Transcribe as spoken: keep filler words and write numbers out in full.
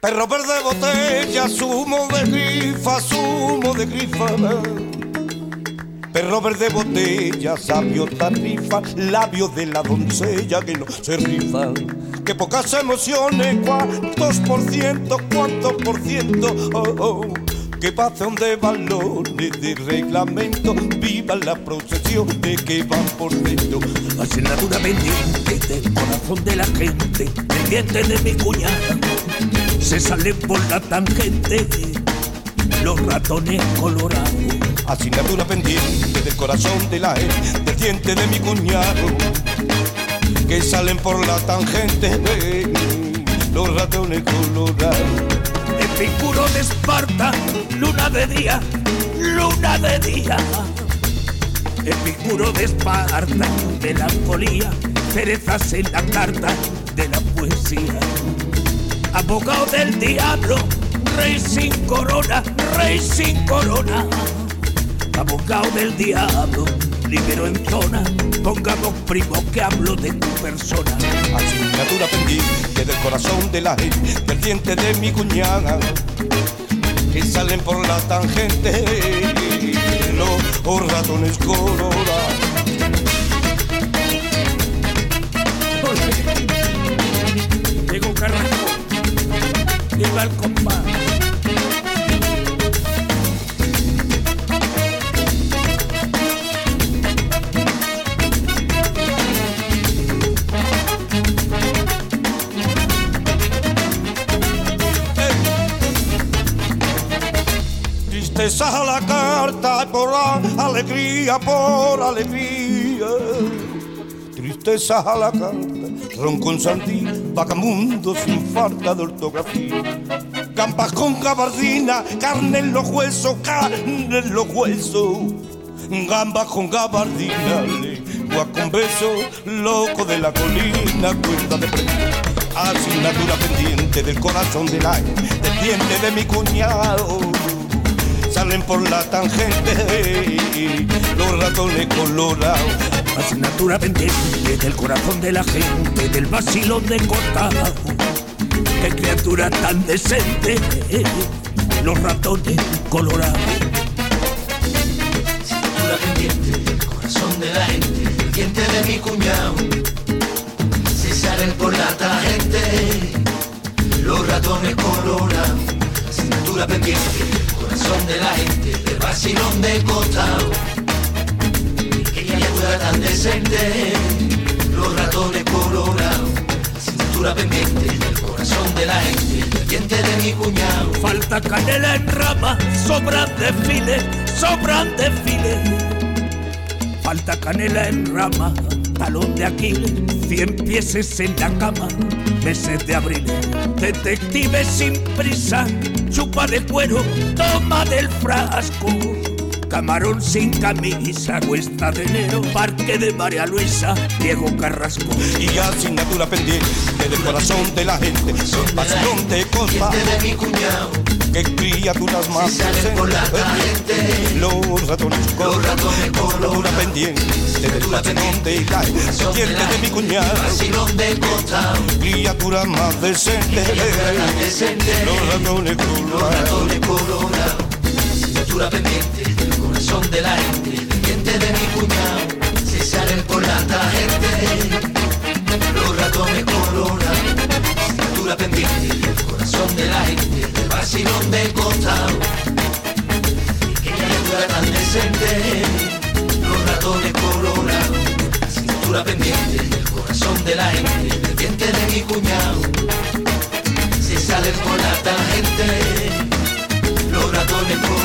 Perro verde botella, zumo de grifa, zumo de grifa. Perro verde botella, sabio tarifa, labios de la doncella que no se rifan. Que pocas emociones, cuántos por ciento, cuántos por ciento, oh, oh. Que pasión de valores, de reglamento, viva la procesión de que van por dentro. Asignatura pendiente del corazón de la gente, pendiente de mi cuñada. Se salen por la tangente los ratones colorados. Asignatura pendiente del corazón de la gente, del diente de mi cuñado. Que salen por la tangente los ratones colorados. Epicuro de Esparta, luna de día, luna de día. Epicuro de Esparta, melancolía, cerezas en la carta de la poesía. Abogado del diablo, rey sin corona, rey sin corona. Abogado del diablo, libero en zona, pongamos primo que hablo de tu persona. Asignatura pendiente del corazón de la gente, del diente de mi cuñada. Que salen por la tangente los ratones colorados. Llegó Carrasco, llega el compás. Tristeza a la carta por alegría, por alegría. Tristeza a la carta, ron con sandía, vagamundo sin falta de ortografía. Gambas con gabardina, carne en los huesos, carne en los huesos. Gambas con gabardina, lengua con beso, loco de la colina, cuenta de prenda. Asignatura pendiente del corazón del aire, del diente de mi cuñado. Salen por la tangente los ratones colorados. Asignatura pendiente del corazón de la gente, del vacilón de cortado. Qué criatura tan decente, los ratones colorados. Asignatura pendiente del corazón de la gente, del diente de mi cuñado. Se salen por la tangente los ratones colorados. Asignatura pendiente del corazón de la gente, del vacilón de costado. Qué criatura tan decente, los ratones colorados. Asignatura pendiente del corazón de la gente, del diente de mi cuñado. Falta canela en rama, sobran desfiles, sobran desfiles. Falta canela en rama, talón de Aquiles, cien pieses en la cama, meses de abril. Detective sin prisa, chupa de cuero, toma del frasco. Camarón sin camisa, cuesta de enero, parque de María Luisa, Diego Carrasco. Y asignatura pendiente del corazón de la gente, vacilón de costa. De mi cuñado, qué criaturas más se salen por la tangente los ratones los ratones colorados. Pendiente del vacilón de la gente, diente de mi cuñado. Vacilón de costado, criatura más decente, los ratones colorados. Asignatura pendiente del corazón de la gente, del diente de mi cuñado. Se salen por la tangente los ratones colorados. Asignatura pendiente del corazón de la gente, del vacilón de costado. Qué criatura tan decente, los ratones colorados. Asignatura pendiente del corazón de la gente, del diente de mi cuñado. Se salen por la tangente los ratones colorados.